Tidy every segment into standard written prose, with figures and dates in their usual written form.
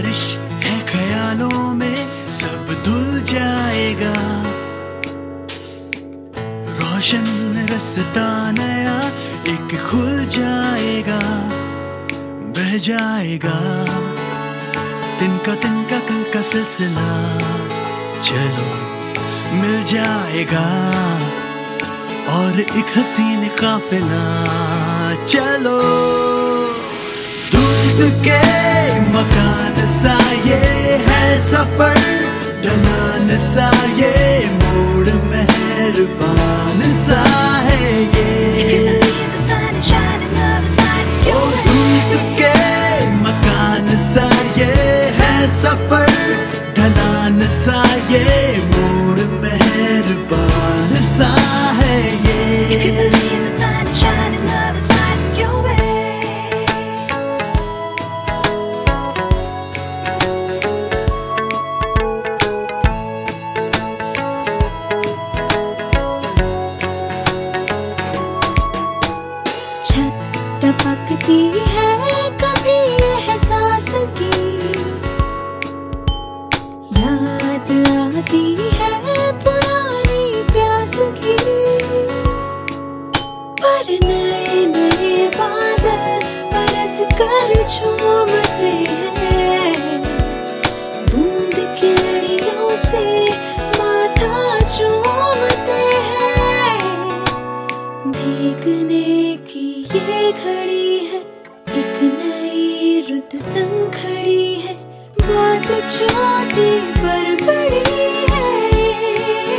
बारिश है ख्यालों में, सब धुल जाएगा। रोशन रास्ता नया एक खुल जाएगा, बह जाएगा। तिनका तिनका कल का सिलसिला चलो मिल जाएगा, और एक हसीन काफिला चलो। धूप के मकान सा ये है सफर, ढलान सा ये मोड़ मेहरबान सा है ये। ओ धूप के मकान सा ये है सफर, ढलान सा ये मोड़ मेहरबान सा है ये। टपकती है कभी एहसास की, याद आती है पुरानी प्यास की। पर नए नए बादल बरस कर झूमते हैं, बूंद की लड़ियों से माथा चूमते हैं। भीगने की ये घड़ी है, एक नई रुत संग खड़ी है, बात छोटी पर बड़ी है।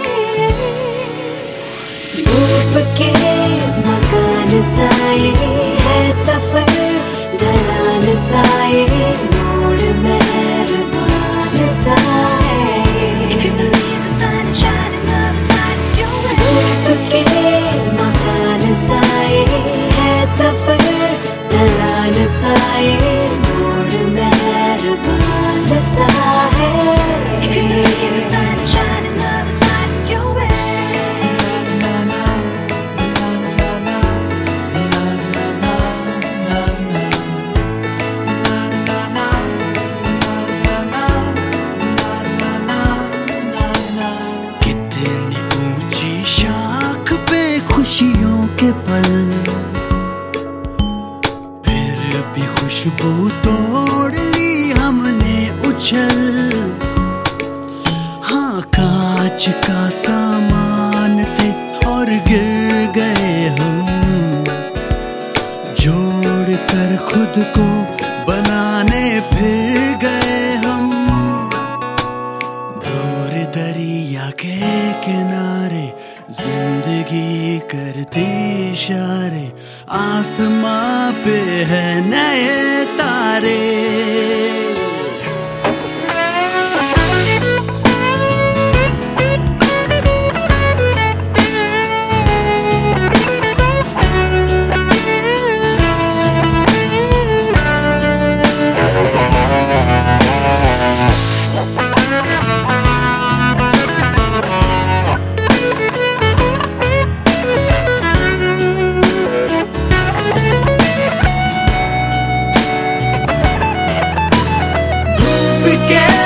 धूप के मकान सा ये है सफर, ढलान सा ये मोड़ मेहरबान सा है। धूप के मकान सा ये है सफर, ढलान सा ये मोड़ मेहरबान सा है। कितनी ऊंची शाख पे खुशियों के पल, फिर भी खुशबू तोड़ ली हमने उछल। हाँ कांच का सामान थे और गिर गए हम, जोड़ कर खुद को बनाने फिर गए हम। दूर दरिया के किनारे जिंदगी करती इशारे, आसमां पे है नए तारे। के